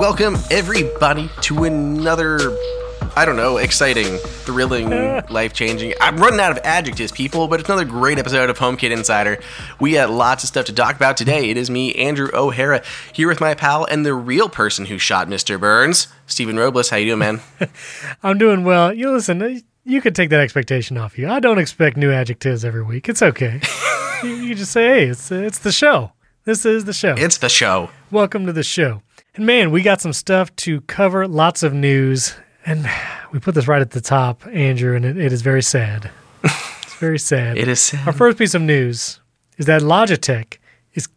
Welcome, everybody, to another, exciting, thrilling, life-changing. I'm running out of adjectives, people, but it's another great episode of HomeKit Insider. We got lots of stuff to talk about today. It is me, Andrew O'Hara, here with my pal and the real person who shot Mr. Burns, Stephen Robles. How you doing, man? I'm doing well. You listen, you can take that expectation off you. I don't expect new adjectives every week. It's okay. You just say, hey, it's the show. This is the show. It's the show. Welcome to the show. And man, we got some stuff to cover, lots of news. And we put this right at the top, Andrew, and it is very sad. It's very sad. It is sad. Our first piece of news is that Logitech is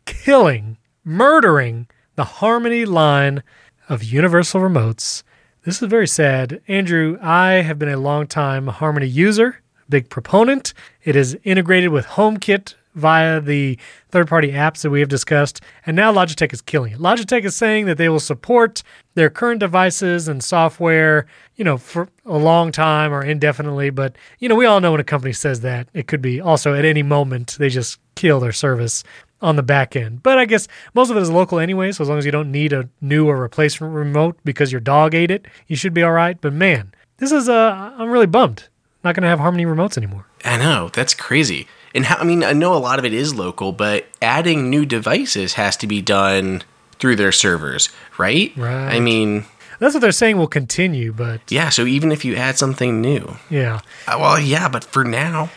murdering the Harmony line of universal remotes. This is very sad. Andrew, I have been a long-time Harmony user, big proponent. It is integrated with HomeKit via the third-party apps that we have discussed, and now Logitech is killing it. Logitech is saying that they will support their current devices and software, for a long time or indefinitely, but, we all know when a company says that, it could be also at any moment they just kill their service on the back end. But I guess most of it is local anyway, so as long as you don't need a new or replacement remote because your dog ate it, you should be all right. But man, I'm really bummed. Not going to have Harmony remotes anymore. I know, that's crazy. And I know a lot of it is local, but adding new devices has to be done through their servers, right? Right. That's what they're saying will continue, but... Yeah, so even if you add something new. Yeah. But for now.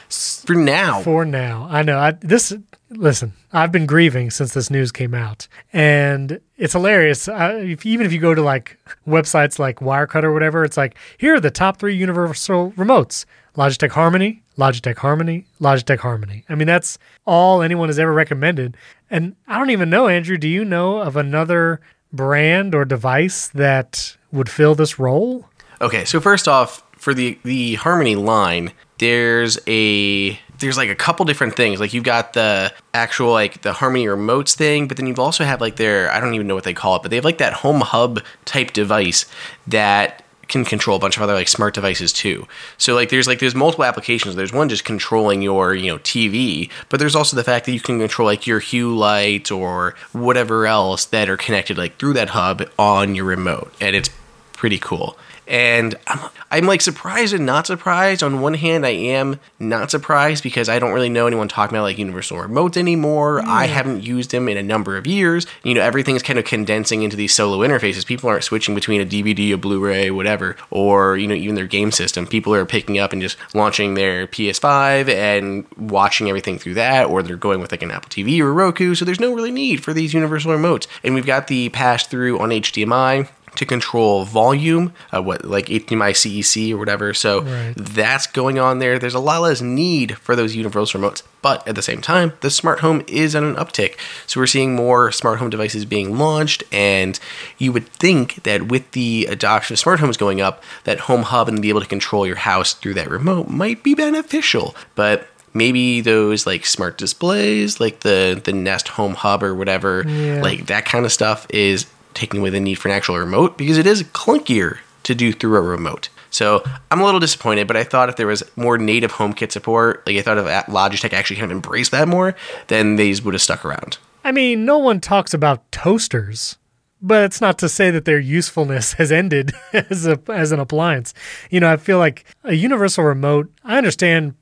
For now. I know. Listen, I've been grieving since this news came out, and it's hilarious. Even if you go to websites like Wirecutter or whatever, it's like, here are the top 3 universal remotes. Logitech Harmony, Logitech Harmony, Logitech Harmony. That's all anyone has ever recommended. And I don't even know, Andrew, do you know of another brand or device that would fill this role? Okay, so first off, for the Harmony line, there's a couple different things. You've got the actual the Harmony remotes thing, but then you've also have their, I don't even know what they call it, but they have that home hub type device that can control a bunch of other smart devices too. So there's multiple applications. There's one just controlling your TV, but there's also the fact that you can control your Hue light or whatever else that are connected through that hub on your remote, and it's pretty cool. And I'm surprised and not surprised. On one hand, I am not surprised because I don't really know anyone talking about universal remotes anymore. I haven't used them in a number of years. Everything's kind of condensing into these solo interfaces. People aren't switching between a DVD, a Blu-ray, whatever, or even their game system. People are picking up and just launching their PS5 and watching everything through that, or they're going with an Apple TV or Roku. So there's no really need for these universal remotes. And we've got the pass-through on HDMI to control volume, HDMI CEC or whatever. So That's going on there. There's a lot less need for those universal remotes. But at the same time, the smart home is on an uptick. So we're seeing more smart home devices being launched. And you would think that with the adoption of smart homes going up, that Home Hub and be able to control your house through that remote might be beneficial. But maybe those smart displays, the Nest Home Hub or whatever, that kind of stuff is taking away the need for an actual remote because it is clunkier to do through a remote. So I'm a little disappointed, but I thought if there was more native HomeKit support, I thought if Logitech actually kind of embraced that more, then these would have stuck around. No one talks about toasters, but it's not to say that their usefulness has ended as an appliance. I feel like a universal remote, I understand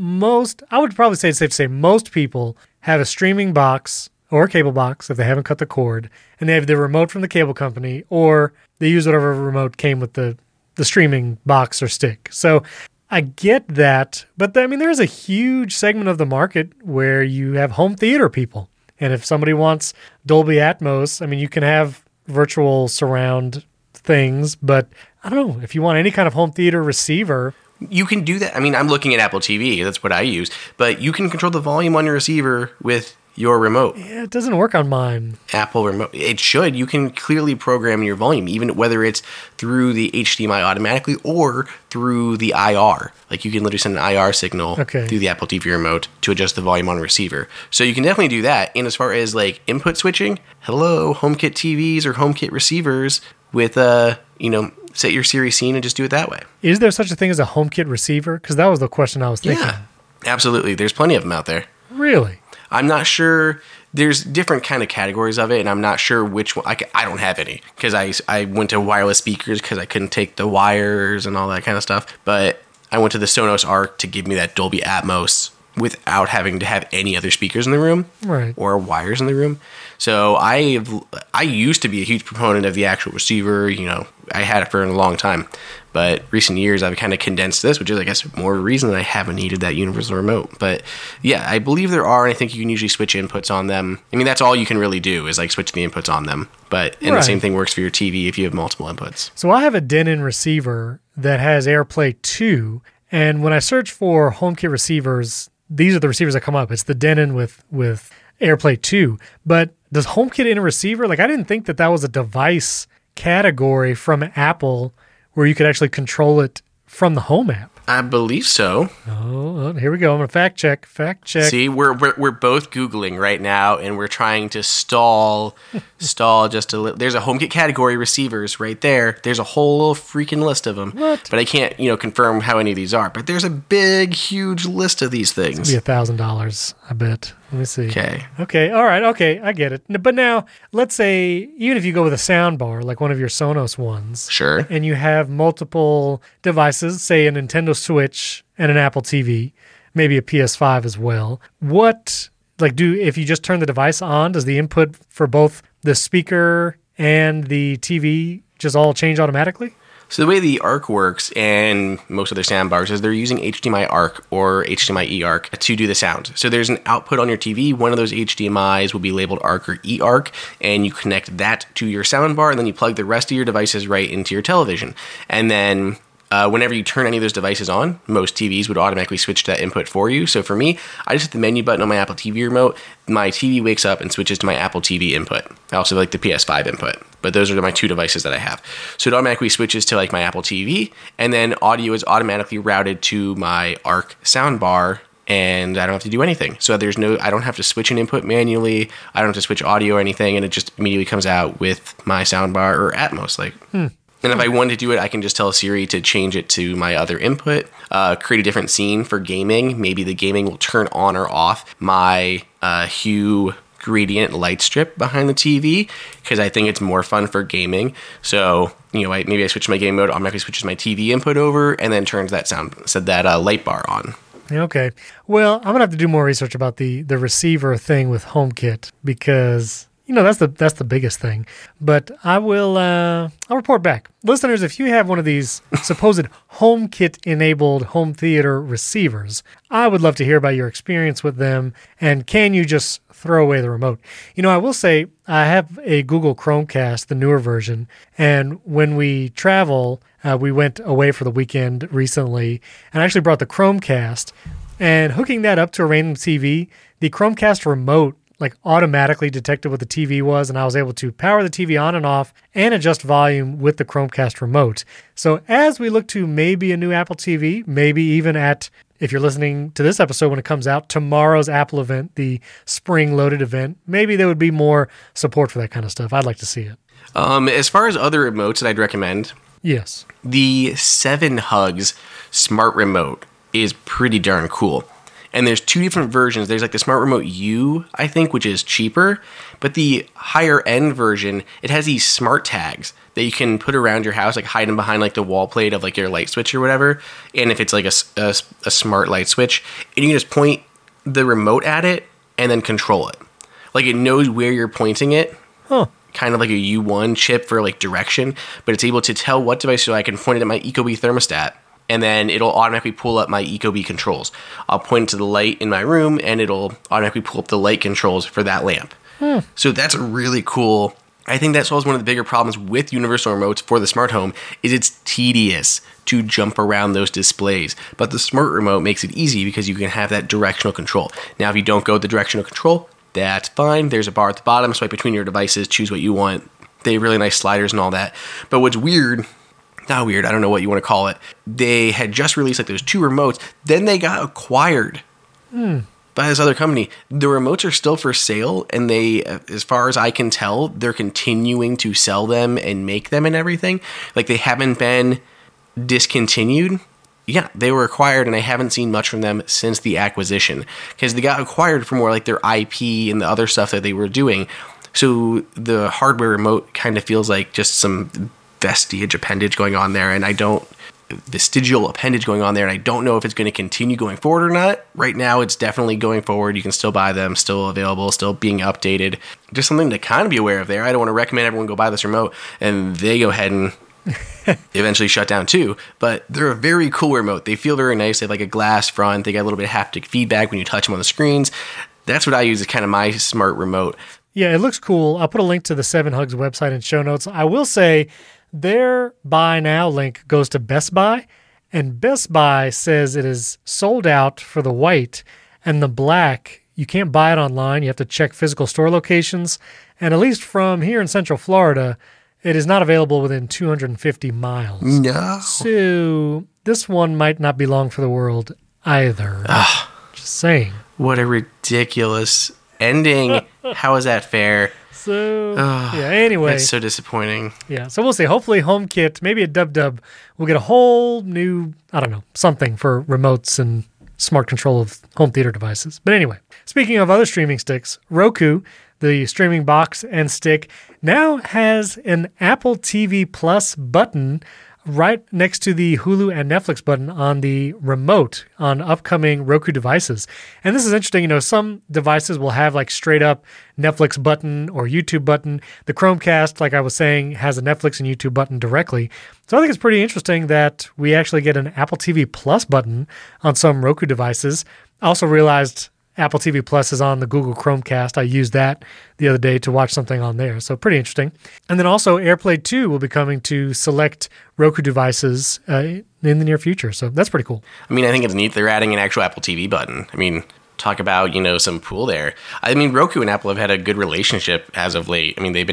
I would probably say it's safe to say most people have a streaming box or a cable box if they haven't cut the cord, and they have the remote from the cable company, or they use whatever remote came with the streaming box or stick. So I get that, but there's a huge segment of the market where you have home theater people. And if somebody wants Dolby Atmos, you can have virtual surround things, but I don't know, if you want any kind of home theater receiver, you can do that. I'm looking at Apple TV. That's what I use. But you can control the volume on your receiver with your remote. Yeah, it doesn't work on mine. Apple remote. It should. You can clearly program your volume, even whether it's through the HDMI automatically or through the IR. You can literally send an IR signal through the Apple TV remote to adjust the volume on a receiver. So you can definitely do that. And as far as input switching, hello, HomeKit TVs or HomeKit receivers with set your Siri scene and just do it that way. Is there such a thing as a HomeKit receiver? Because that was the question I was thinking. Yeah, absolutely. There's plenty of them out there. Really? I'm not sure there's different kind of categories of it, and I'm not sure which one. I don't have any because I went to wireless speakers because I couldn't take the wires and all that kind of stuff. But I went to the Sonos Arc to give me that Dolby Atmos without having to have any other speakers in the room or wires in the room. So I used to be a huge proponent of the actual receiver. You know, I had it for a long time. But recent years, I've kind of condensed this, which is, I guess, more reason that I haven't needed that universal remote. But yeah, I believe there are, and I think you can usually switch inputs on them. I mean, that's all you can really do is like switch the inputs on them. But and the same thing works for your TV if you have multiple inputs. So I have a Denon receiver that has AirPlay 2, and when I search for HomeKit receivers, these are the receivers that come up. It's the Denon with AirPlay 2. But does HomeKit in a receiver? Like, I didn't think that was a device category from Apple where you could actually control it from the Home app. I believe so. Oh, here we go. I'm going to fact check. See, we're both Googling right now, and we're trying to stall just a little. There's a HomeKit category receivers right there. There's a whole freaking list of them. What? But I can't, confirm how any of these are. But there's a big, huge list of these things. It's going to be $1,000, I bet. Let me see. Okay. All right. Okay. I get it. But now, let's say, even if you go with a sound bar, like one of your Sonos ones. Sure. And you have multiple devices, say a Nintendo Switch and an Apple TV, maybe a PS5 as well. If you just turn the device on, does the input for both the speaker and the TV just all change automatically? So the way the ARC works, and most of their soundbars, is they're using HDMI ARC or HDMI eARC to do the sound. So there's an output on your TV. One of those HDMIs will be labeled ARC or eARC, and you connect that to your soundbar, and then you plug the rest of your devices right into your television. And then whenever you turn any of those devices on, most TVs would automatically switch to that input for you. So for me, I just hit the menu button on my Apple TV remote. My TV wakes up and switches to my Apple TV input. I also like the PS5 input, but those are my two devices that I have. So it automatically switches to like my Apple TV, and then audio is automatically routed to my ARC soundbar, and I don't have to do anything. So I don't have to switch an input manually. I don't have to switch audio or anything, and it just immediately comes out with my soundbar or Atmos. And if I wanted to do it, I can just tell Siri to change it to my other input, create a different scene for gaming. Maybe the gaming will turn on or off my Hue gradient light strip behind the TV because I think it's more fun for gaming. So, maybe I switch my game mode, automatically switches my TV input over, and then turns that light bar on. Okay. Well, I'm going to have to do more research about the receiver thing with HomeKit because... that's the biggest thing. But I'll report back. Listeners, if you have one of these supposed HomeKit-enabled home theater receivers, I would love to hear about your experience with them, and can you just throw away the remote? I will say I have a Google Chromecast, the newer version, and when we travel, we went away for the weekend recently, and I actually brought the Chromecast, and hooking that up to a random TV, the Chromecast remote automatically detected what the TV was, and I was able to power the TV on and off and adjust volume with the Chromecast remote. So as we look to maybe a new Apple TV, maybe even if you're listening to this episode when it comes out, tomorrow's Apple event, the spring loaded event, maybe there would be more support for that kind of stuff. I'd like to see it. As far as other remotes that I'd recommend, yes, the 7Hugs smart remote is pretty darn cool. And there's two different versions. There's the Smart Remote U, I think, which is cheaper. But the higher end version, it has these smart tags that you can put around your house, hide them behind the wall plate of your light switch or whatever. And if it's a smart light switch, and you can just point the remote at it and then control it. It knows where you're pointing it. Huh. Kind of like a U1 chip for direction. But it's able to tell what device, so I can point it at my Ecobee thermostat. And then it'll automatically pull up my Ecobee controls. I'll point to the light in my room, and it'll automatically pull up the light controls for that lamp. So that's really cool. I think that solves one of the bigger problems with universal remotes for the smart home is it's tedious to jump around those displays. But the smart remote makes it easy because you can have that directional control. Now, if you don't go with the directional control, that's fine. There's a bar at the bottom. Swipe between your devices. Choose what you want. They have really nice sliders and all that. But what's weird... not weird, I don't know what you want to call it. They had just released those two remotes, then they got acquired by this other company. The remotes are still for sale, and they, as far as I can tell, they're continuing to sell them and make them and everything. They haven't been discontinued. Yeah, they were acquired, and I haven't seen much from them since the acquisition, because they got acquired for more like their IP and the other stuff that they were doing. So the hardware remote kind of feels like just some appendage going on there, and vestigial appendage going on there, and I don't know if it's going to continue going forward or not. Right now, it's definitely going forward. You can still buy them, still available, still being updated. Just something to kind of be aware of there. I don't want to recommend everyone go buy this remote, and they go ahead and eventually shut down too. But they're a very cool remote. They feel very nice. They have like a glass front. They got a little bit of haptic feedback when you touch them on the screens. That's what I use as kind of my smart remote. Yeah, it looks cool. I'll put a link to the 7Hugs website in show notes. I will say their buy now link goes to Best Buy, and Best Buy says it is sold out for the white, and the black, you can't buy it online. You have to check physical store locations. And at least from here in Central Florida, it is not available within 250 miles. No. So this one might not be long for the world either. Just saying. What a ridiculous ending. How is that fair? So, anyway. That's so disappointing. Yeah, so we'll see. Hopefully HomeKit, maybe at Dub we'll get a whole new, I don't know, something for remotes and smart control of home theater devices. But anyway, speaking of other streaming sticks, Roku, the streaming box and stick, now has an Apple TV Plus button right next to the Hulu and Netflix button on the remote on upcoming Roku devices. And this is interesting. You know, some devices will have like straight up Netflix button or YouTube button. The Chromecast, like I was saying, has a Netflix and YouTube button directly. So I think it's pretty interesting that we actually get an Apple TV Plus button on some Roku devices. I also realized Apple TV Plus is on the Google Chromecast. I used that the other day to watch something on there. So pretty interesting. And then also AirPlay 2 will be coming to select Roku devices in the near future. So that's pretty cool. I mean, I think it's neat they're adding an actual Apple TV button. I mean, talk about, some pool there. I mean, Roku and Apple have had a good relationship as of late. I mean, they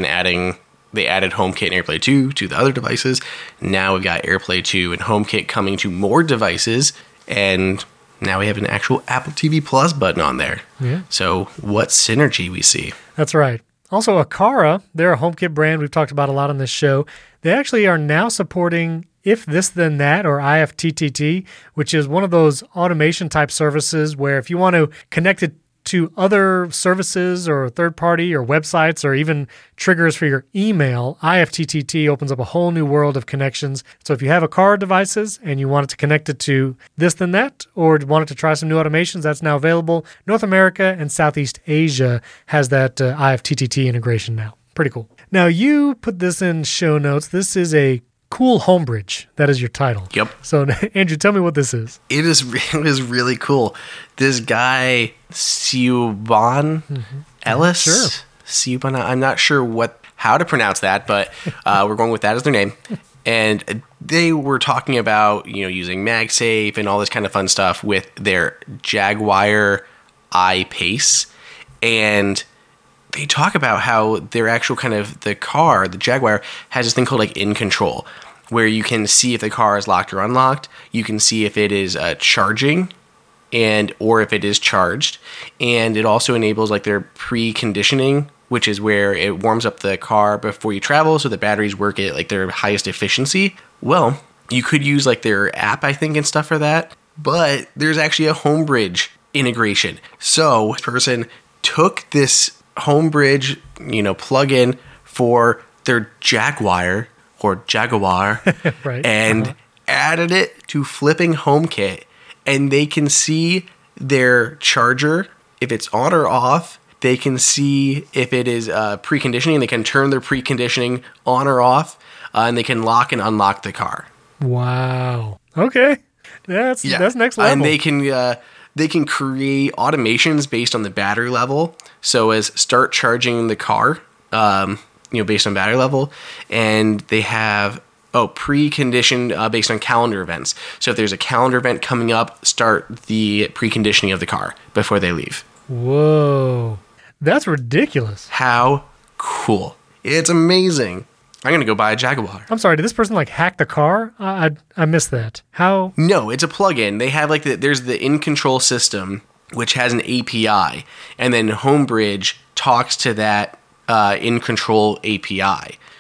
added HomeKit and AirPlay 2 to the other devices. Now we've got AirPlay 2 and HomeKit coming to more devices, and now we have an actual Apple TV Plus button on there. Yeah. So what synergy we see. That's right. Also, Aqara, they're a HomeKit brand we've talked about a lot on this show. They actually are now supporting If This Then That, or IFTTT, which is one of those automation type services where if you want to connect it to other services or third party or websites or even triggers for your email, IFTTT opens up a whole new world of connections. So if you have Aqara devices and you want it to connect it to This Then That, or wanted to try some new automations, that's now available. North America and Southeast Asia has that IFTTT integration now. Pretty cool. Now you put this in show notes. This is a Cool Homebridge. That is your title. Yep. So, Andrew, tell me what this is. It is really cool. This guy, Siobhan Ellis. Sure. Siobhan, I'm not sure how to pronounce that, but we're going with that as their name. And they were talking about, using MagSafe and all this kind of fun stuff with their Jaguar I-Pace. And they talk about how their actual kind of the car, the Jaguar, has this thing called like In Control, where you can see if the car is locked or unlocked. You can see if it is charging or if it is charged. And it also enables like their preconditioning, which is where it warms up the car before you travel so the batteries work at like their highest efficiency. Well, you could use like their app, I think, and stuff for that. But there's actually a Homebridge integration. So this person took this Homebridge, plug-in for their Jaguar right. and added it to flipping HomeKit, and they can see their charger, if it's on or off. They can see if it is preconditioning. They can turn their preconditioning on or off, and they can lock and unlock the car. Wow. Okay. That's next level. And they can create automations based on the battery level. So as start charging the car, based on battery level. And they have preconditioned based on calendar events. So if there's a calendar event coming up, start the preconditioning of the car before they leave. Whoa. That's ridiculous. How cool. It's amazing. I'm going to go buy a Jaguar. I'm sorry, did this person hack the car? I missed that. How? No, it's a plugin. They have there's the In Control system, which has an API, and then Homebridge talks to that In Control API.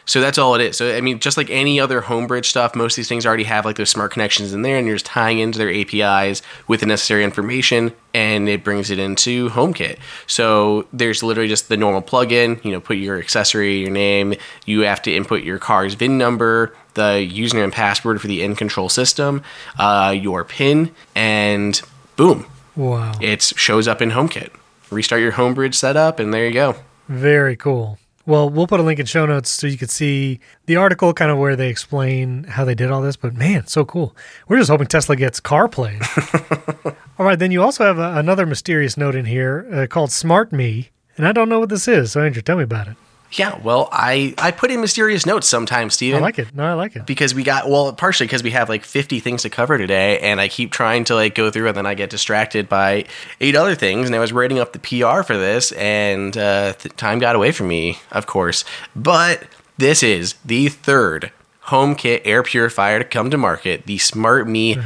So that's all it is. So, I mean, just like any other Homebridge stuff, most of these things already have like those smart connections in there, and you're just tying into their APIs with the necessary information, and it brings it into HomeKit. So there's literally just the normal plugin, put your accessory, your name, you have to input your car's VIN number, the username and password for the in-control system, your PIN, and boom. Wow. It shows up in HomeKit. Restart your Homebridge setup, and there you go. Very cool. Well, we'll put a link in show notes so you can see the article kind of where they explain how they did all this. But man, so cool. We're just hoping Tesla gets CarPlay. All right, then you also have another mysterious note in here called Smart Me. And I don't know what this is. So Andrew, tell me about it. Yeah, well, I put in mysterious notes sometimes, Steven. I like it. No, I like it. Because partially because we have like 50 things to cover today, and I keep trying to like go through, and then I get distracted by 8 other things, and I was writing up the PR for this, and time got away from me, of course. But this is the third HomeKit air purifier to come to market, the SmartMe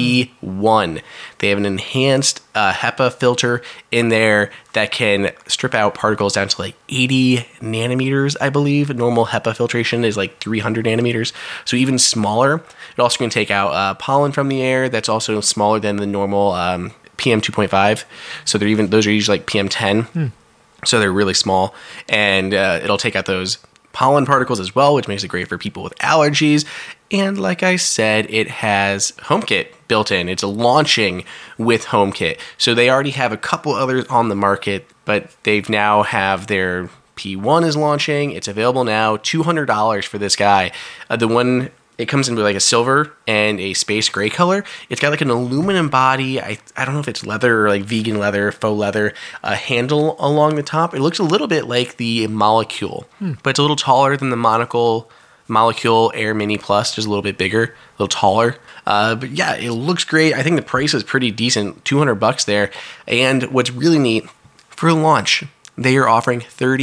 P1. They have an enhanced HEPA filter in there that can strip out particles down to like 80 nanometers, I believe. Normal HEPA filtration is like 300 nanometers, so even smaller. It also can take out pollen from the air that's also smaller than the normal PM 2.5. So those are usually like PM 10. So they're really small, and it'll take out those pollen particles as well, which makes it great for people with allergies. And like I said, it has HomeKit built in. It's launching with HomeKit. So they already have a couple others on the market, but they've now have their P1 is launching. It's available now, $200 for this guy. The one, it comes in with like a silver and a space gray color. It's got like an aluminum body. I don't know if it's leather or like vegan leather, faux leather, a handle along the top. It looks a little bit like the Molecule, but it's a little taller than the Molecule Air Mini Plus, just a little bit bigger, a little taller. But yeah, it looks great. I think the price is pretty decent, $200 there. And what's really neat, for launch, they are offering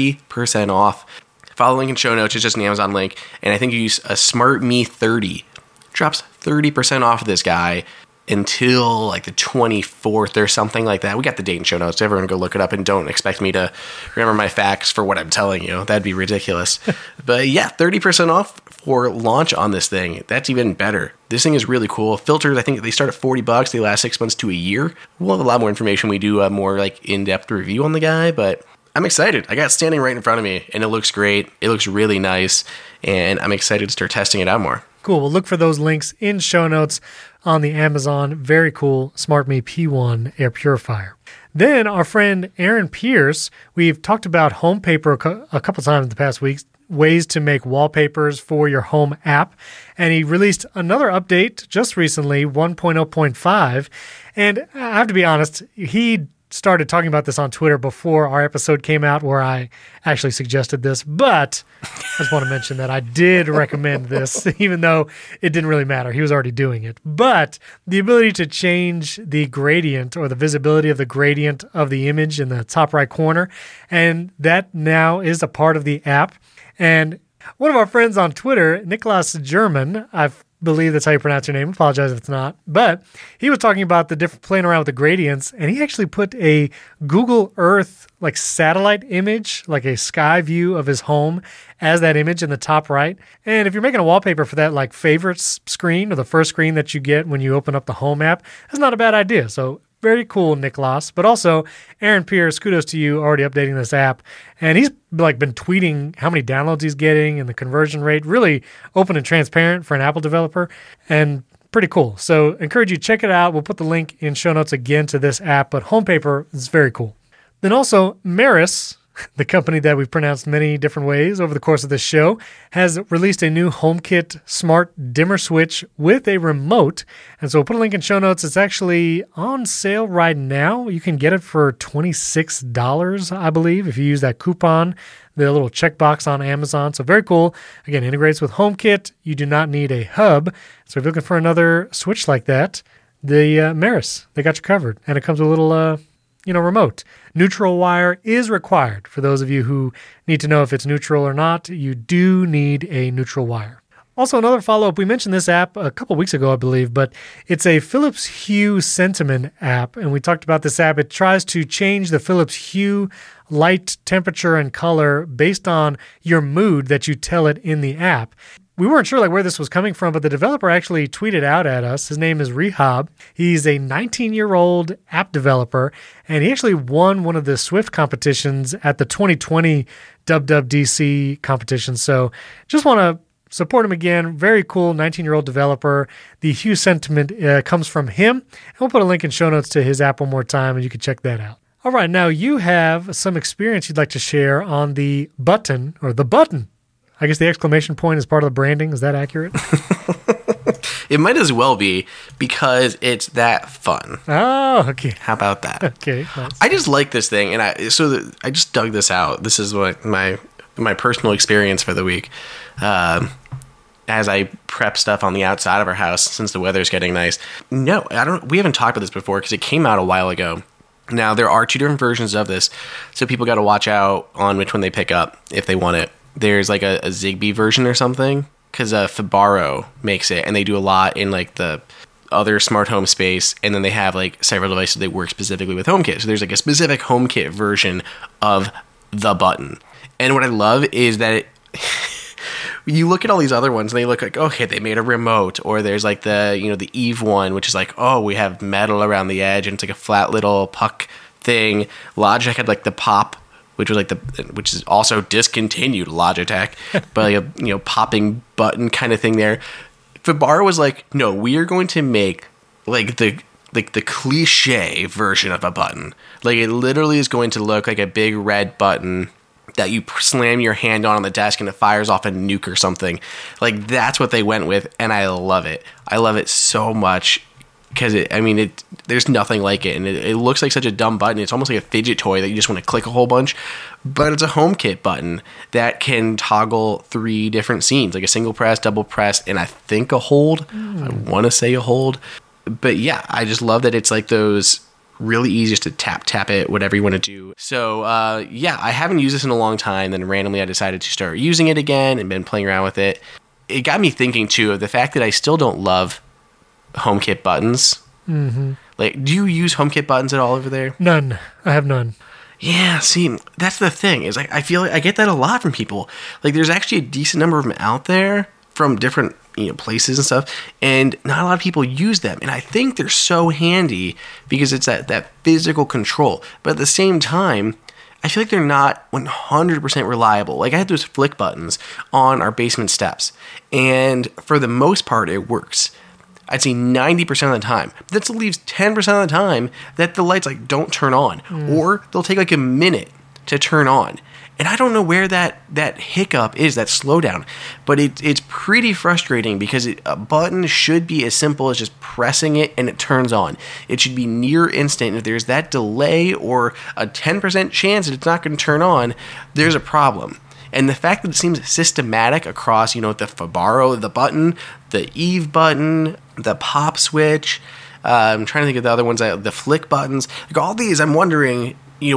30% off. Follow the link in show notes. It's just an Amazon link. And I think you use a SmartMe 30. Drops 30% off of this guy until like the 24th or something like that. We got the date in show notes. Everyone go look it up, and don't expect me to remember my facts for what I'm telling you. That'd be ridiculous. But yeah, 30% off for launch on this thing. That's even better. This thing is really cool. Filters, I think they start at $40. They last 6 months to a year. We'll have a lot more information. We do a more like in-depth review on the guy, but I'm excited. I got it standing right in front of me, and it looks great. It looks really nice, and I'm excited to start testing it out more. Cool. We'll look for those links in show notes on the Amazon. Very cool SmartMe P1 air purifier. Then our friend Aaron Pierce, we've talked about HomePaper a couple times in the past weeks, ways to make wallpapers for your home app. And he released another update just recently, 1.0.5. And I have to be honest, he started talking about this on Twitter before our episode came out, where I actually suggested this, but I just want to mention that I did recommend this, even though it didn't really matter. He was already doing it. But the ability to change the gradient or the visibility of the gradient of the image in the top right corner, and that now is a part of the app. And one of our friends on Twitter, Nicholas German, I believe that's how you pronounce your name. Apologize if it's not. But he was talking about the different playing around with the gradients, and he actually put a Google Earth like satellite image, like a sky view of his home as that image in the top right. And if you're making a wallpaper for that like favorites screen or the first screen that you get when you open up the home app, that's not a bad idea. So very cool, Nicholas. But also, Aaron Pierce, kudos to you already updating this app. And he's like been tweeting how many downloads he's getting and the conversion rate. Really open and transparent for an Apple developer. And pretty cool. So encourage you to check it out. We'll put the link in show notes again to this app. But HomePaper is very cool. Then also, Maris, the company that we've pronounced many different ways over the course of this show, has released a new HomeKit smart dimmer switch with a remote. And so we'll put a link in show notes. It's actually on sale right now. You can get it for $26, I believe, if you use that coupon, the little checkbox on Amazon. So very cool. Again, integrates with HomeKit. You do not need a hub. So if you're looking for another switch like that, the Maris, they got you covered. And it comes with a little remote. Neutral wire is required. For those of you who need to know if it's neutral or not, you do need a neutral wire. Also, another follow-up, we mentioned this app a couple weeks ago, I believe, but it's a Philips Hue Sentiment app, and we talked about this app. It tries to change the Philips Hue light, temperature, and color based on your mood that you tell it in the app. We weren't sure where this was coming from, but the developer actually tweeted out at us. His name is Rehab. He's a 19-year-old app developer, and he actually won one of the Swift competitions at the 2020 WWDC competition. So just want to support him again. Very cool 19-year-old developer. The Hue sentiment comes from him. And we'll put a link in show notes to his app one more time, and you can check that out. All right, now you have some experience you'd like to share on the button, or the button. I guess the exclamation point is part of the branding. Is that accurate? It might as well be because it's that fun. Oh, okay. How about that? Okay. Nice. I just like this thing, and I just dug this out. This is what my personal experience for the week. As I prep stuff on the outside of our house since the weather's getting nice. No, we haven't talked about this before because it came out a while ago. Now, there are 2 different versions of this, so people got to watch out on which one they pick up if they want it. There's like a Zigbee version or something, because Fibaro makes it, and they do a lot in like the other smart home space, and then they have like several devices that work specifically with HomeKit. So there's like a specific HomeKit version of the button. And what I love is that you look at all these other ones and they look like, okay, they made a remote, or there's like the Eve one, which is like, oh, we have metal around the edge and it's like a flat little puck thing. Logitech had like the pop, which is also discontinued Logitech, but like a popping button kind of thing there. Fibaro was like, no, we are going to make like the cliche version of a button. Like it literally is going to look like a big red button that you slam your hand on the desk and it fires off a nuke or something. Like that's what they went with, and I love it. I love it so much because there's nothing like it, and it looks like such a dumb button. It's almost like a fidget toy that you just want to click a whole bunch, but it's a HomeKit button that can toggle 3 different scenes, like a single press, double press, and I think a hold. I want to say a hold, but yeah, I just love that it's like those really easy just to tap it, whatever you want to do. So yeah, I haven't used this in a long time. Then randomly I decided to start using it again and been playing around with it. It got me thinking too of the fact that I still don't love HomeKit buttons. Mm-hmm. Like, do you use HomeKit buttons at all over there? None. I have none. Yeah, see, that's the thing. Is like I feel like I get that a lot from people. Like, there's actually a decent number of them out there from different places and stuff, and not a lot of people use them. And I think they're so handy because it's that physical control. But at the same time, I feel like they're not 100% reliable. Like I had those flick buttons on our basement steps, and for the most part, it works. I'd say 90% of the time. That still leaves 10% of the time that the lights like don't turn on, or they'll take like a minute to turn on. And I don't know where that hiccup is, that slowdown, but it's pretty frustrating because a button should be as simple as just pressing it and it turns on. It should be near instant. If there's that delay or a 10% chance that it's not going to turn on, there's a problem. And the fact that it seems systematic across, the Fibaro, the button, the Eve button, the pop switch, I'm trying to think of the other ones, the flick buttons, like all these, I'm wondering,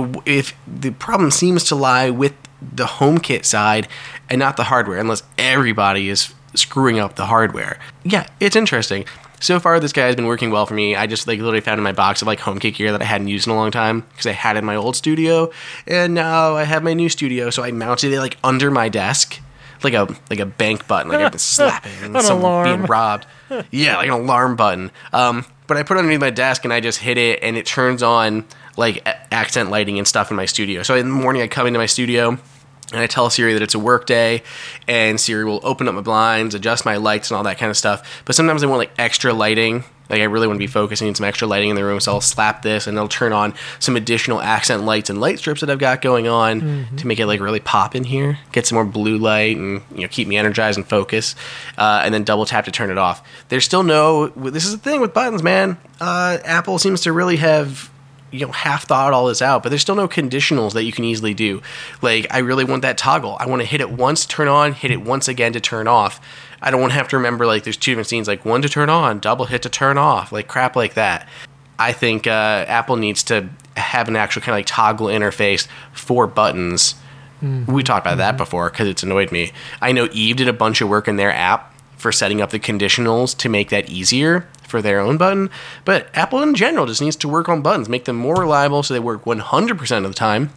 if the problem seems to lie with the HomeKit side and not the hardware, unless everybody is screwing up the hardware. Yeah, it's interesting. So far, this guy has been working well for me. I just literally found in my box of HomeKit gear that I hadn't used in a long time because I had it in my old studio, and now I have my new studio. So I mounted it under my desk, like a bank button, like I've been slapping and someone being robbed. Yeah, like an alarm button. But I put it underneath my desk and I just hit it, and it turns on like accent lighting and stuff in my studio. So in the morning, I come into my studio. And I tell Siri that it's a work day, and Siri will open up my blinds, adjust my lights, and all that kind of stuff. But sometimes I want like extra lighting. Like I really want to be focusing on some extra lighting in the room, so I'll slap this, and it'll turn on some additional accent lights and light strips that I've got going on to make it like really pop in here, get some more blue light, and keep me energized and focused. And then double tap to turn it off. There's still no. This is the thing with buttons, man. Apple seems to really have half thought all this out, but there's still no conditionals that you can easily do. Like, I really want that toggle. I want to hit it once to turn on, hit it once again to turn off. I don't want to have to remember, like, there's 2 different scenes, like one to turn on, double hit to turn off, like crap like that. I think Apple needs to have an actual kind of like toggle interface for buttons. We talked about that before because it's annoyed me. I know Eve did a bunch of work in their app for setting up the conditionals to make that easier for their own button, but Apple in general just needs to work on buttons, make them more reliable so they work 100% of the time,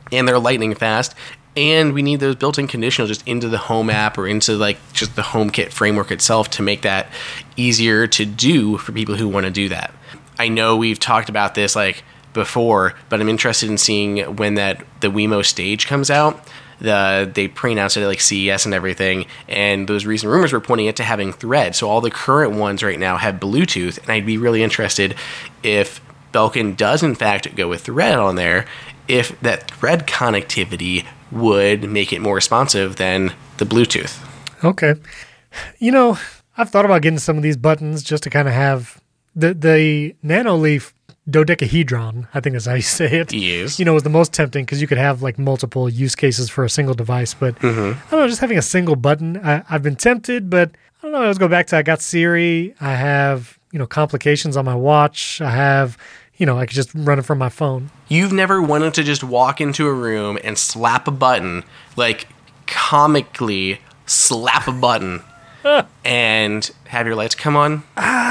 and they're lightning fast. And we need those built-in conditionals just into the home app or into like just the HomeKit framework itself to make that easier to do for people who want to do that. I know we've talked about this like before, but I'm interested in seeing when the Wemo Stage comes out. They pre-announced it at like CES and everything, and those recent rumors were pointing it to having Thread. So all the current ones right now have Bluetooth, and I'd be really interested if Belkin does in fact go with Thread on there, if that Thread connectivity would make it more responsive than the Bluetooth. Okay. I've thought about getting some of these buttons just to kind of have the Nanoleaf dodecahedron, I think is how you say it. Yes. Was the most tempting because you could have like multiple use cases for a single device. But I don't know, just having a single button, I've been tempted, but I don't know. Let's go back to I got Siri. I have, complications on my watch. I have, I could just run it from my phone. You've never wanted to just walk into a room and slap a button, like comically slap a button and have your lights come on?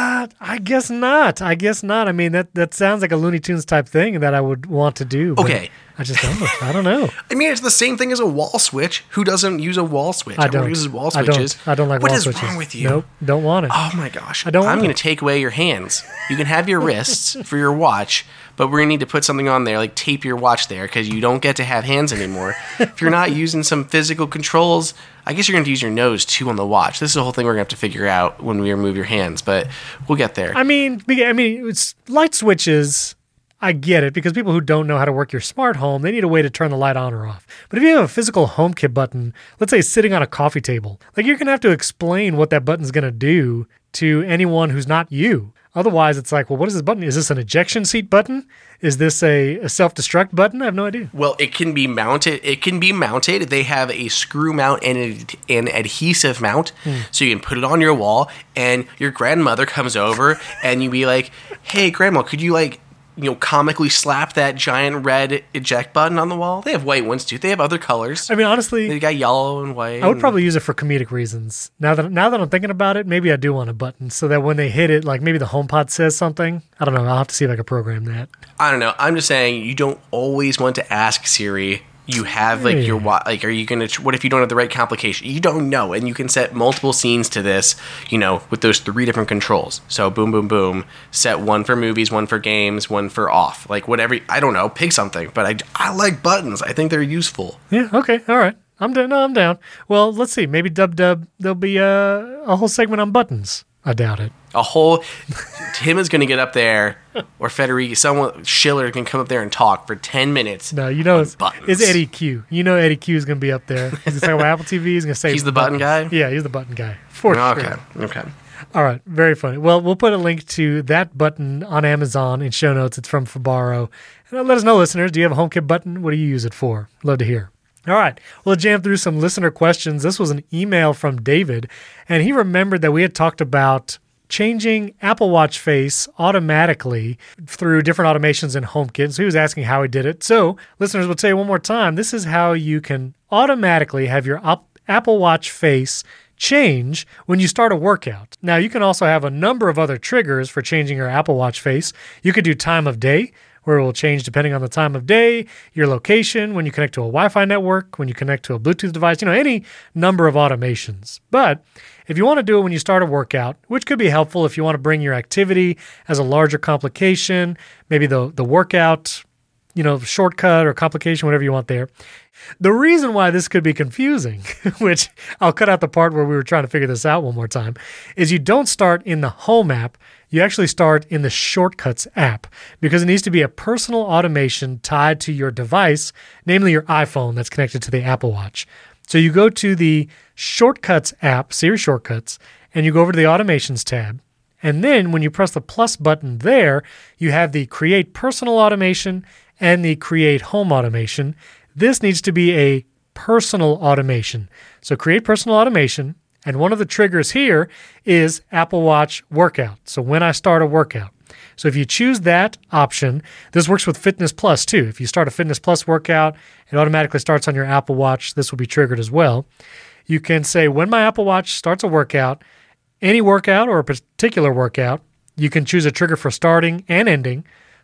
I guess not. I mean, that sounds like a Looney Tunes type thing that I would want to do. Okay. I just don't know. I don't know. I mean, it's the same thing as a wall switch. Who doesn't use a wall switch? I don't. Everyone uses wall switches. I don't like wall switches. What is wrong with you? Nope, don't want it. Oh my gosh. I don't want I'm going to take away your hands. You can have your wrists for your watch, but we're going to need to put something on there, like tape your watch there, because you don't get to have hands anymore. If you're not using some physical controls, I guess you're going to use your nose too on the watch. This is the whole thing we're going to have to figure out when we remove your hands, but we'll get there. I mean, it's light switches. I get it, because people who don't know how to work your smart home, they need a way to turn the light on or off. But if you have a physical HomeKit button, let's say sitting on a coffee table, like you're going to have to explain what that button's going to do to anyone who's not you. Otherwise, it's like, well, what is this button? Is this an ejection seat button? Is this a self-destruct button? I have no idea. Well, it can be mounted. They have a screw mount and an adhesive mount, so you can put it on your wall, and your grandmother comes over, and you be like, hey, Grandma, could you comically slap that giant red eject button on the wall? They have white ones too. They have other colors. I mean, honestly, they got yellow and white. I would probably use it for comedic reasons. Now that I'm thinking about it, maybe I do want a button so that when they hit it, like maybe the HomePod says something. I don't know. I'll have to see if I can program that. I don't know. I'm just saying you don't always want to ask Siri. You have your watch. Like, are you gonna? What if you don't have the right complication? You don't know, and you can set multiple scenes to this. With those 3 different controls. So boom, boom, boom. Set one for movies, one for games, one for off. Like whatever. I don't know. Pick something. But I like buttons. I think they're useful. Yeah. Okay. All right. I'm down. No, I'm down. Well, let's see. Maybe Dub. There'll be a whole segment on buttons. I doubt it. Tim is going to get up there, or Federico, Schiller can come up there and talk for 10 minutes. No, it's Eddie Q. Eddie Q is going to be up there. He's talking about Apple TV. He's going to say he's the button guy? Yeah, he's the button guy. For sure. Okay. All right. Very funny. Well, we'll put a link to that button on Amazon in show notes. It's from Fabaro. And let us know, listeners, do you have a HomeKit button? What do you use it for? Love to hear. All right. We'll jam through some listener questions. This was an email from David, and he remembered that we had talked about changing Apple Watch face automatically through different automations in HomeKit. So he was asking how he did it. So listeners, will tell you one more time, this is how you can automatically have your Apple Watch face change when you start a workout. Now, you can also have a number of other triggers for changing your Apple Watch face. You could do time of day, where it will change depending on the time of day, your location, when you connect to a Wi-Fi network, when you connect to a Bluetooth device, any number of automations. But if you want to do it when you start a workout, which could be helpful if you want to bring your activity as a larger complication, maybe the workout, shortcut or complication, whatever you want there. The reason why this could be confusing, which I'll cut out the part where we were trying to figure this out one more time, is you don't start in the Home app. You actually start in the Shortcuts app, because it needs to be a personal automation tied to your device, namely your iPhone that's connected to the Apple Watch. So you go to the Shortcuts app, Siri Shortcuts, and you go over to the Automations tab. And then when you press the plus button there, you have the Create Personal Automation and the Create Home Automation. This needs to be a personal automation. So Create Personal Automation. And one of the triggers here is Apple Watch Workout. So when I start a workout. So if you choose that option, this works with Fitness Plus too. If you start a Fitness Plus workout, it automatically starts on your Apple Watch. This will be triggered as well. You can say, when my Apple Watch starts a workout, any workout or a particular workout, you can choose a trigger for starting and ending.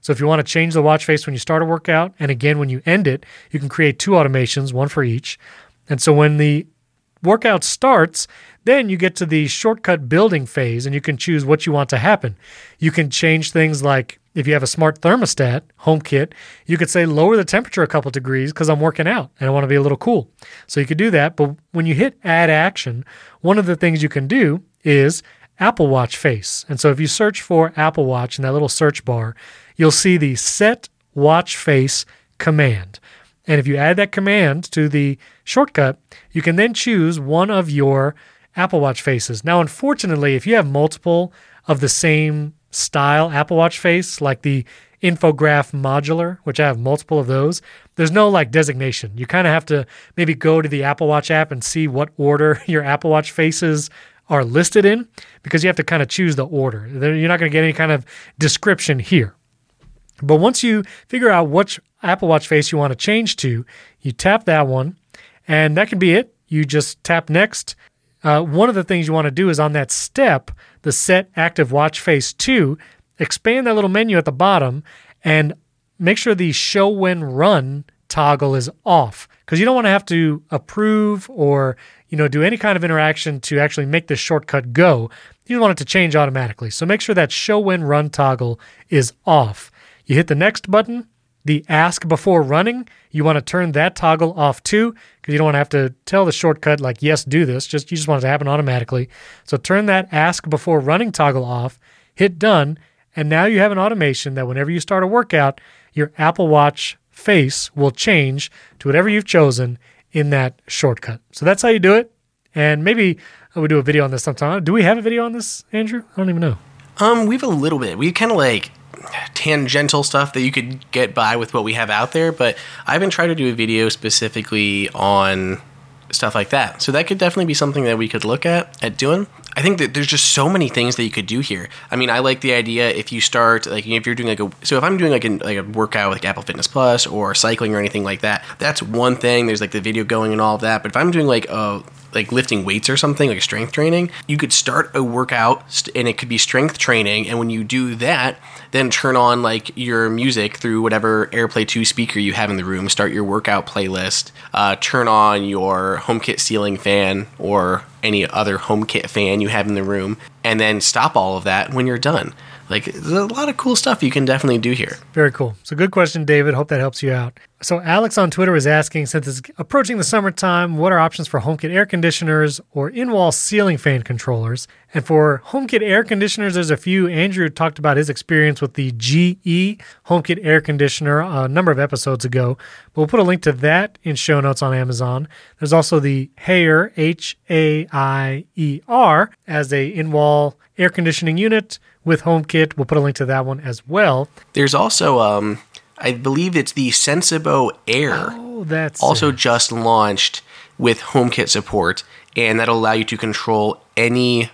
So if you want to change the watch face when you start a workout, and again when you end it, you can create 2 automations, one for each. And so when the workout starts, then you get to the shortcut building phase and you can choose what you want to happen. You can change things like if you have a smart thermostat, HomeKit, you could say lower the temperature a couple degrees because I'm working out and I want to be a little cool. So you could do that. But when you hit add action, one of the things you can do is Apple Watch face. And so if you search for Apple Watch in that little search bar, you'll see the set watch face command. And if you add that command to the shortcut, you can then choose one of your Apple Watch faces. Now, unfortunately, if you have multiple of the same style Apple Watch face, like the Infograph Modular, which I have multiple of those, there's no like designation. You kind of have to maybe go to the Apple Watch app and see what order your Apple Watch faces are listed in, because you have to kind of choose the order. You're not going to get any kind of description here. But once you figure out which Apple Watch face you want to change to, you tap that one, and that can be it. You just tap next. One of the things you want to do is on that step, the Set Active Watch Face to, expand that little menu at the bottom and make sure the Show When Run toggle is off, because you don't want to have to approve or do any kind of interaction to actually make this shortcut go. You want it to change automatically. So make sure that Show When Run toggle is off. You hit the next button, the Ask Before Running. You want to turn that toggle off too, because you don't want to have to tell the shortcut like, yes, do this. You just want it to happen automatically. So turn that Ask Before Running toggle off, hit done, and now you have an automation that whenever you start a workout, your Apple Watch face will change to whatever you've chosen in that shortcut. So that's how you do it. And maybe we'll do a video on this sometime. Do we have a video on this, Andrew? I don't even know. We have a little bit. We kind of like tangential stuff that you could get by with what we have out there, but I've been trying to do a video specifically on stuff like that. So that could definitely be something that we could look at doing. I think that there's just so many things that you could do here. I mean, I like the idea if you start, like, if you're doing so if I'm doing like a workout with like Apple Fitness Plus or cycling or anything like that, that's one thing. There's like the video going and all of that. But if I'm doing like lifting weights or something, like strength training, you could start a workout and it could be strength training. And when you do that, then turn on like your music through whatever AirPlay 2 speaker you have in the room, start your workout playlist, turn on your HomeKit ceiling fan or any other HomeKit fan you have in the room, and then stop all of that when you're done. Like, there's a lot of cool stuff you can definitely do here. Very cool. So good question, David. Hope that helps you out. So Alex on Twitter is asking, since it's approaching the summertime, what are options for HomeKit air conditioners or in-wall ceiling fan controllers? And for HomeKit air conditioners, there's a few. Andrew talked about his experience with the GE HomeKit air conditioner a number of episodes ago. But we'll put a link to that in show notes on Amazon. There's also the Haier, H-A-I-E-R, as a in-wall air conditioning unit with HomeKit. We'll put a link to that one as well. There's also, I believe it's the Sensibo Air. Oh, that's also just launched with HomeKit support, and that'll allow you to control any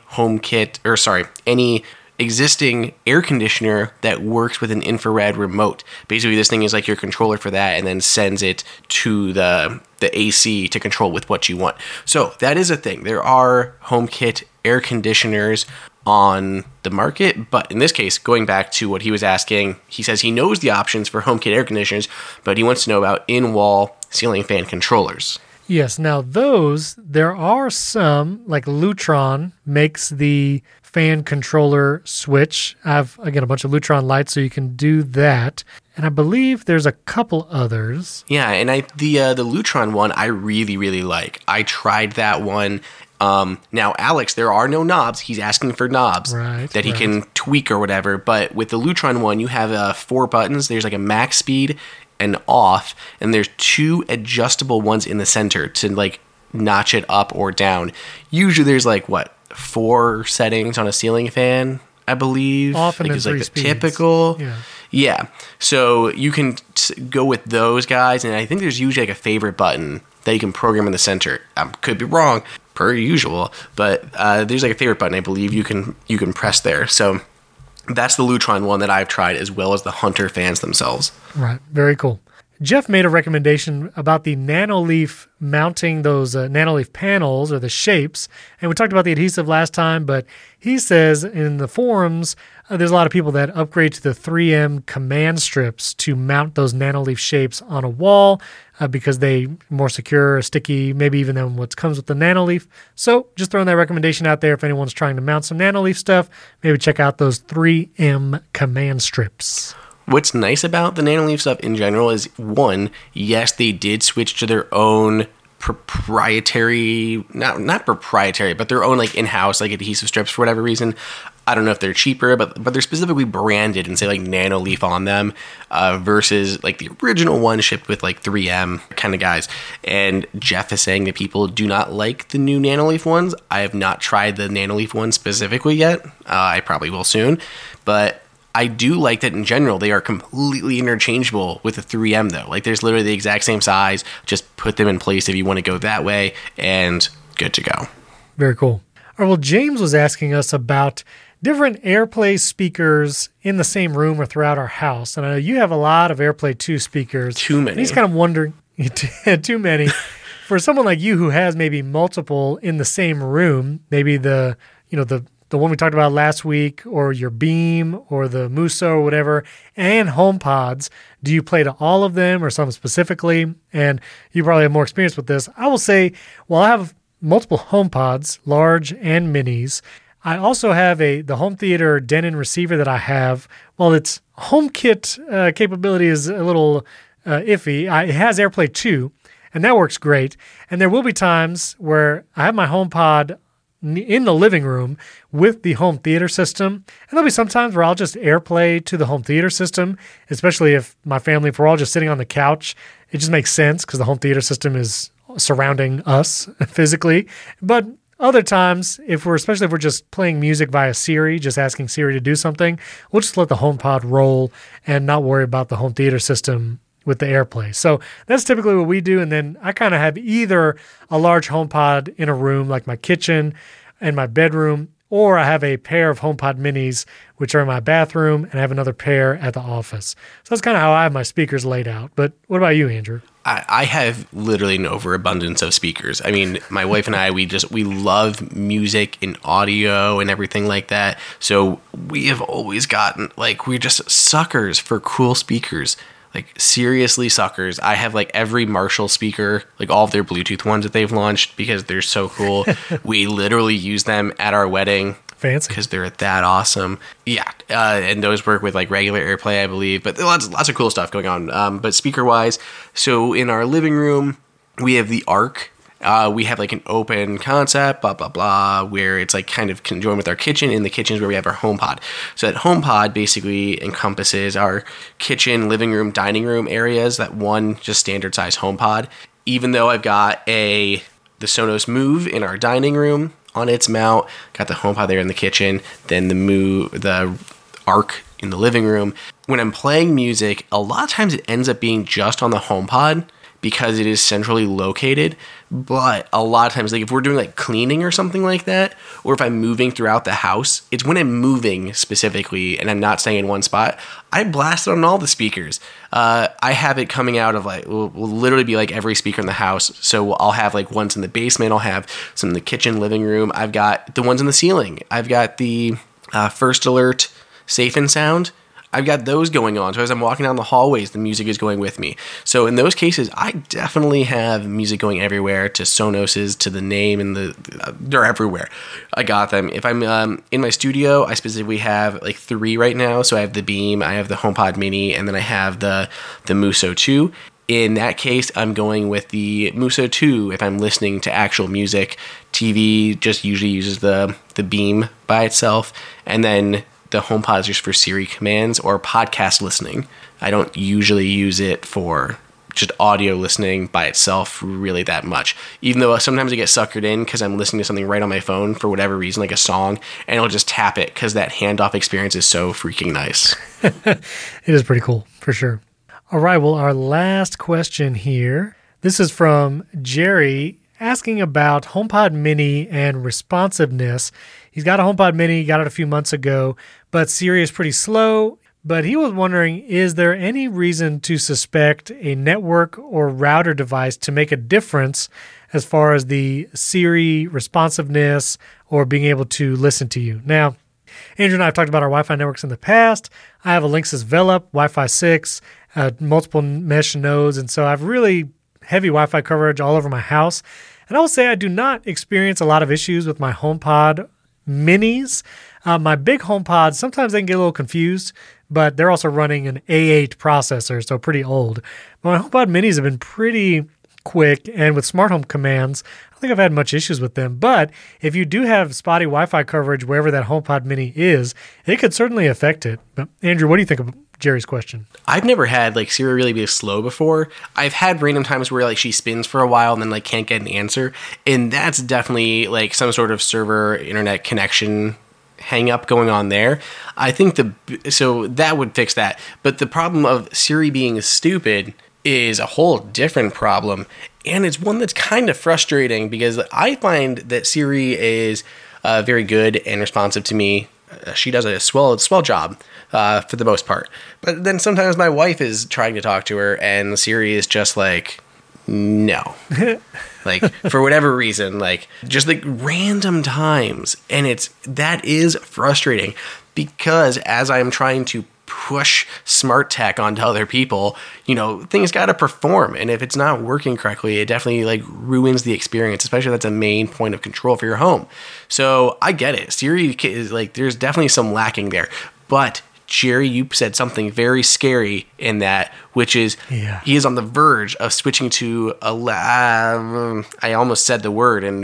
any existing air conditioner that works with an infrared remote. Basically, this thing is like your controller for that, and then sends it to the AC to control with what you want. So that is a thing. There are HomeKit air conditioners on the market, but in this case, going back to what he was asking, he says he knows the options for HomeKit air conditioners, but he wants to know about in-wall ceiling fan controllers. Yes, now there are some, like Lutron makes the fan controller switch. I have, again, a bunch of Lutron lights, so you can do that. And I believe there's a couple others. Yeah, and the Lutron one I really, really like. I tried that one. Now, Alex, there are no knobs. He's asking for knobs that he can tweak or whatever. But with the Lutron one, you have 4 buttons. There's like a max speed and off, and there's 2 adjustable ones in the center to like notch it up or down. Usually there's like 4 settings on a ceiling fan, I believe. Often like, in 3 like speeds. Typical. Yeah. So you can go with those guys, and I think there's usually like a favorite button that you can program in the center. I could be wrong, per usual, but there's like a favorite button I believe you can press there. So that's the Lutron one that I've tried, as well as the Hunter fans themselves. Right. Very cool. Jeff made a recommendation about the Nanoleaf mounting those Nanoleaf panels or the shapes. And we talked about the adhesive last time, but he says in the forums, there's a lot of people that upgrade to the 3M command strips to mount those Nanoleaf shapes on a wall because they more secure, sticky, maybe even than what comes with the Nanoleaf. So just throwing that recommendation out there if anyone's trying to mount some Nanoleaf stuff, maybe check out those 3M command strips. What's nice about the Nanoleaf stuff in general is, one, yes, they did switch to their own proprietary, not proprietary, but their own like in-house like adhesive strips for whatever reason. I don't know if they're cheaper, but they're specifically branded and say like Nanoleaf on them versus like the original one shipped with like 3M kind of guys. And Jeff is saying that people do not like the new Nanoleaf ones. I have not tried the Nanoleaf one specifically yet. I probably will soon, but I do like that in general. They are completely interchangeable with the 3M though. Like there's literally the exact same size. Just put them in place if you want to go that way and good to go. Very cool. All right, well, James was asking us about different AirPlay speakers in the same room or throughout our house. And I know you have a lot of AirPlay 2 speakers. Too many. And he's kind of wondering, too many. For someone like you who has maybe multiple in the same room, maybe the one we talked about last week, or your Beam, or the Muso, or whatever, and HomePods. Do you play to all of them, or some specifically? And you probably have more experience with this. I will say, well, I have multiple HomePods, large and minis. I also have the home theater Denon receiver that I have. Well, its HomeKit capability is a little iffy. It has AirPlay 2, and that works great. And there will be times where I have my HomePod in the living room with the home theater system. And there'll be some times where I'll just AirPlay to the home theater system, especially if my family, if we're all just sitting on the couch. It just makes sense because the home theater system is surrounding us physically. But other times, especially if we're just playing music via Siri, just asking Siri to do something, we'll just let the HomePod roll and not worry about the home theater system with the AirPlay. So that's typically what we do. And then I kind of have either a large HomePod in a room like my kitchen and my bedroom, or I have a pair of HomePod minis, which are in my bathroom, and I have another pair at the office. So that's kind of how I have my speakers laid out. But what about you, Andrew? I have literally an overabundance of speakers. I mean, my wife and I, we love music and audio and everything like that. So we have always gotten, like, we're just suckers for cool speakers. Like, seriously suckers. I have, like, every Marshall speaker, like, all of their Bluetooth ones that they've launched because they're so cool. We literally use them at our wedding. Fancy. Because they're that awesome. Yeah, and those work with, like, regular AirPlay, I believe. But lots of cool stuff going on. But speaker-wise, so in our living room, we have the Arc. We have like an open concept, blah, blah, blah, where it's like kind of conjoined with our kitchen. In the kitchen is where we have our HomePod. So that HomePod basically encompasses our kitchen, living room, dining room areas, that one just standard size HomePod. Even though I've got the Sonos Move in our dining room on its mount, got the HomePod there in the kitchen, then the Arc in the living room. When I'm playing music, a lot of times it ends up being just on the HomePod, because it is centrally located. But a lot of times, like if we're doing like cleaning or something like that, or if I'm moving throughout the house, it's when I'm moving specifically and I'm not staying in one spot, I blast it on all the speakers. I have it coming out of like, will literally be like every speaker in the house. So I'll have like ones in the basement, I'll have some in the kitchen, living room. I've got the ones in the ceiling. I've got the First Alert Safe and Sound. I've got those going on. So as I'm walking down the hallways, the music is going with me. So in those cases, I definitely have music going everywhere, to Sonos's, to the name, and they're everywhere. I got them. If I'm in my studio, I specifically have like 3 right now. So I have the Beam, I have the HomePod Mini, and then I have the Muso 2. In that case, I'm going with the Muso 2 if I'm listening to actual music. TV just usually uses the Beam by itself. And then the HomePod is just for Siri commands or podcast listening. I don't usually use it for just audio listening by itself really that much. Even though sometimes I get suckered in because I'm listening to something right on my phone for whatever reason, like a song, and I'll just tap it because that handoff experience is so freaking nice. It is pretty cool, for sure. All right, well, our last question here. This is from Jerry asking about HomePod Mini and responsiveness. He's got a HomePod Mini, got it a few months ago, but Siri is pretty slow, but he was wondering, is there any reason to suspect a network or router device to make a difference as far as the Siri responsiveness or being able to listen to you? Now, Andrew and I have talked about our Wi-Fi networks in the past. I have a Linksys Velop, Wi-Fi 6, multiple mesh nodes, and so I have really heavy Wi-Fi coverage all over my house. And I will say I do not experience a lot of issues with my HomePod minis. My big HomePods, sometimes they can get a little confused, but they're also running an A8 processor, so pretty old. But my HomePod minis have been pretty quick, and with smart home commands, I don't think I've had much issues with them. But if you do have spotty Wi-Fi coverage wherever that HomePod mini is, it could certainly affect it. But Andrew, what do you think of Jerry's question? I've never had like Siri really be slow before. I've had random times where like she spins for a while and then like can't get an answer, and that's definitely like some sort of server internet connection hang up going on there. I think so that would fix that. But the problem of Siri being stupid is a whole different problem, and it's one that's kind of frustrating because I find that Siri is very good and responsive to me. She does a swell job for the most part. But then sometimes my wife is trying to talk to her, and Siri is just like, no. Like, for whatever reason, like, just like random times. And that is frustrating because as I'm trying to push smart tech onto other people, things got to perform. And if it's not working correctly, it definitely like ruins the experience, especially if that's a main point of control for your home. So I get it. Siri is like, there's definitely some lacking there. But Jerry, you said something very scary in that, which is he is on the verge of switching to I almost said the word, and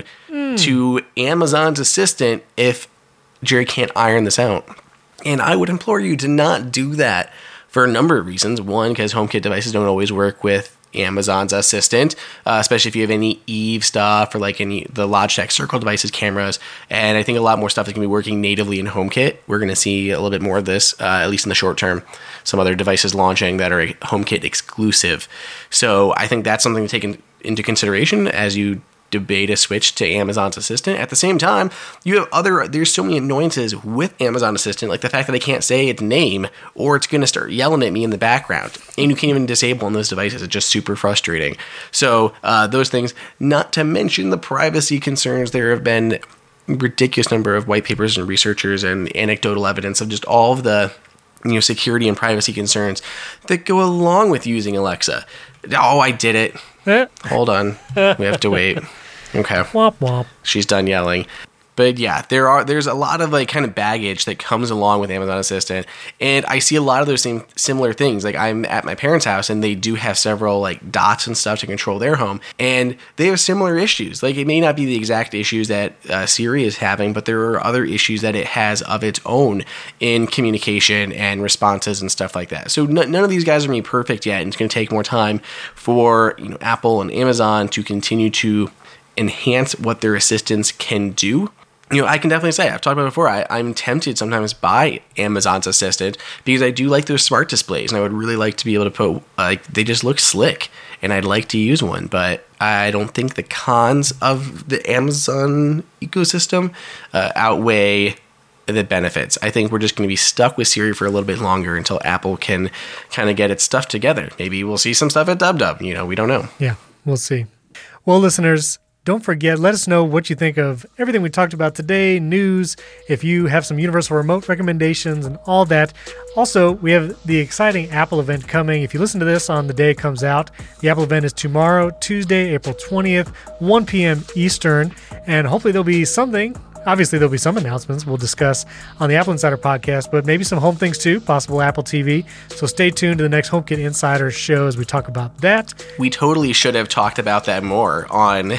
to Amazon's Assistant if Jerry can't iron this out. And I would implore you to not do that for a number of reasons. One, because HomeKit devices don't always work with Amazon's Assistant, especially if you have any Eve stuff or like the Logitech Circle devices, cameras. And I think a lot more stuff is going to be working natively in HomeKit. We're going to see a little bit more of this, at least in the short term. Some other devices launching that are HomeKit exclusive. So I think that's something to take into consideration as you debate a switch to Amazon's Assistant. At the same time, you have there's so many annoyances with Amazon Assistant, like the fact that I can't say its name or it's going to start yelling at me in the background, and you can't even disable on those devices. It's just super frustrating. So those things, not to mention the privacy concerns. There have been a ridiculous number of white papers and researchers and anecdotal evidence of just all of the security and privacy concerns that go along with using Alexa. Oh, I did it. Hold on. We have to wait. Okay. Womp womp. She's done yelling. But yeah, there's a lot of like kind of baggage that comes along with Amazon Assistant, and I see a lot of those same similar things. Like I'm at my parents' house, and they do have several like dots and stuff to control their home, and they have similar issues. Like it may not be the exact issues that Siri is having, but there are other issues that it has of its own in communication and responses and stuff like that. So none of these guys are going to be perfect yet, and it's going to take more time for Apple and Amazon to continue to enhance what their assistants can do. I can definitely say, I've talked about it before, I'm tempted sometimes by Amazon's Assistant because I do like those smart displays, and I would really like to be able to put, they just look slick, and I'd like to use one, but I don't think the cons of the Amazon ecosystem outweigh the benefits. I think we're just going to be stuck with Siri for a little bit longer until Apple can kind of get its stuff together. Maybe we'll see some stuff at DubDub, we don't know. Yeah, we'll see. Well, listeners, don't forget, let us know what you think of everything we talked about today, news, if you have some Universal Remote recommendations and all that. Also, we have the exciting Apple event coming. If you listen to this on the day it comes out, the Apple event is tomorrow, Tuesday, April 20th, 1 p.m. Eastern, and hopefully there'll be something. Obviously, there'll be some announcements we'll discuss on the Apple Insider podcast, but maybe some home things too, possible Apple TV. So stay tuned to the next HomeKit Insider show as we talk about that. We totally should have talked about that more on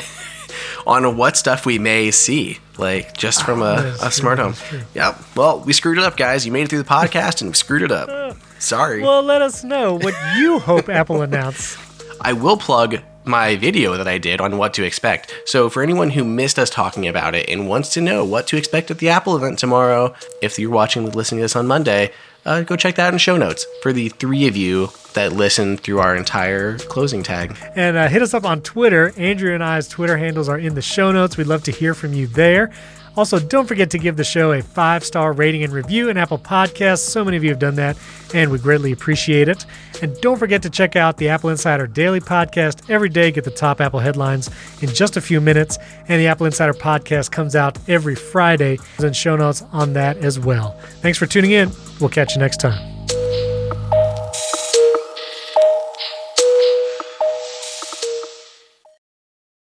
what stuff we may see, like just from a smart home. Yeah. Well, we screwed it up, guys. You made it through the podcast and we screwed it up. Sorry. Well, let us know what you hope Apple announce. I will plug my video that I did on what to expect. So for anyone who missed us talking about it and wants to know what to expect at the Apple event tomorrow, if you're listening to this on Monday, go check that out in show notes for the 3 of you that listened through our entire closing tag. And hit us up on Twitter. Andrew and I's Twitter handles are in the show notes. We'd love to hear from you there. Also, don't forget to give the show a 5-star rating and review in Apple Podcasts. So many of you have done that, and we greatly appreciate it. And don't forget to check out the Apple Insider Daily Podcast every day. Get the top Apple headlines in just a few minutes. And the Apple Insider Podcast comes out every Friday. And show notes on that as well. Thanks for tuning in. We'll catch you next time.